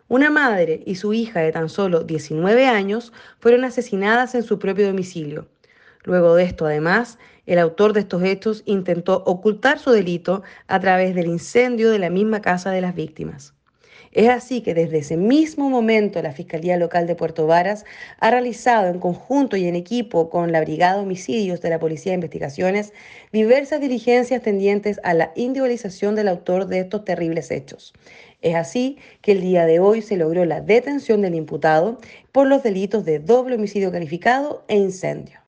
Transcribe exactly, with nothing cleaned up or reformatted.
Una madre y su hija de tan solo diecinueve años fueron asesinadas en su propio domicilio. Luego de esto, además, el autor de estos hechos intentó ocultar su delito a través del incendio de la misma casa de las víctimas. Es así que desde ese mismo momento la Fiscalía Local de Puerto Varas ha realizado en conjunto y en equipo con la Brigada de Homicidios de la Policía de Investigaciones diversas diligencias tendientes a la individualización del autor de estos terribles hechos. Es así que el día de hoy se logró la detención del imputado por los delitos de doble homicidio calificado e incendio.